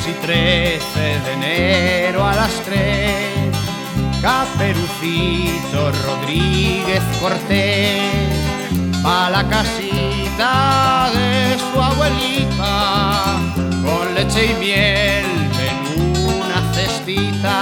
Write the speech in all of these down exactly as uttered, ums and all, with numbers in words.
y trece de enero a las tres, Caperucito Rodríguez Cortés va a la casita de su abuelita con leche y miel en una cestita.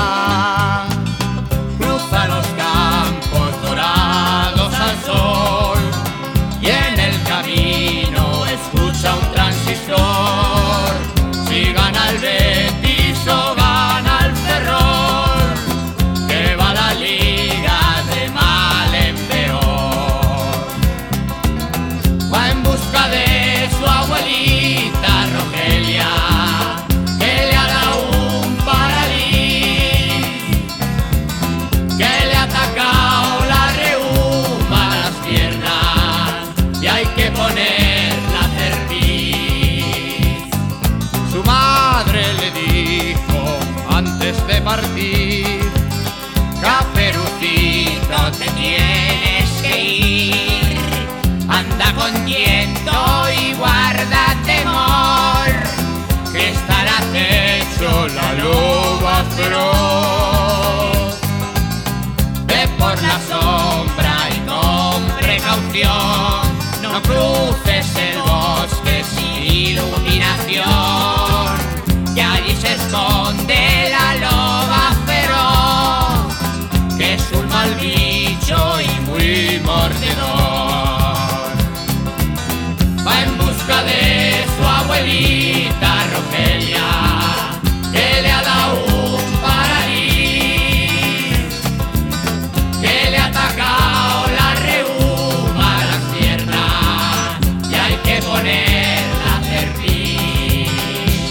Cruza los campos dorados al sol y en el camino escucha un transistor. Si gana el Betis o gana el Ferrol, que va la liga de mal en peor. Va en busca de su abuelita Rogelia, que le ha dado un paralís, que le ha atacado la reuma a las piernas y hay que ponerla cerviz. Su madre le dijo antes de partir: Caperucito, te tienes que ir, anda con tiento y guarda temor, que estará hecho la loba feroz. Ve por la sombra y con precaución, no cruces el bosque sin iluminación, que allí se esconde la loba feroz, que es un mal bicho y muy mordedor. Va en busca de su abuelita Rogelia, que le ha dado un paralís, que le ha atacado la reuma a las piernas y hay que ponerla cerviz.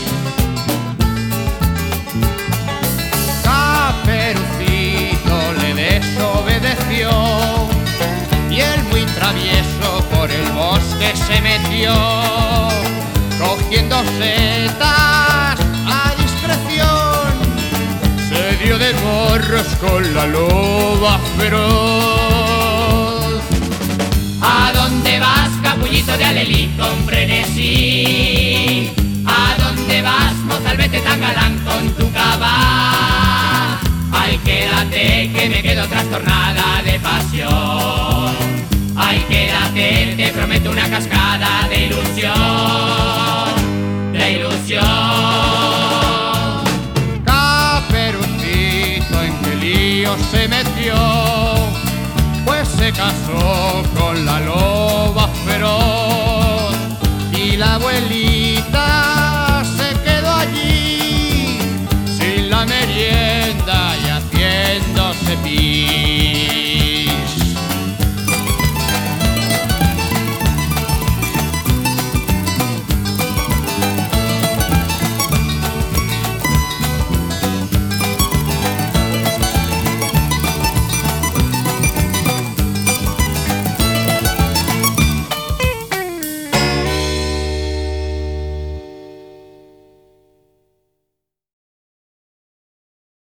Caperucito le desobedeció y él, muy travieso, por el bosque se metió, cogiendo setas a discreción, se dio de morros con la loba feroz. ¿A dónde vas, capullito de Alelí con frenesí? ¿A dónde vas, mozalbete tan galán con tu cava? Ay, quédate que me quedo trastornada de pasión. Ay, quédate, te prometo una cascada de ilusión, de ilusión. Caperucito, ¿en qué lío se metió? Pues se casó con la loba feroz y la abuelita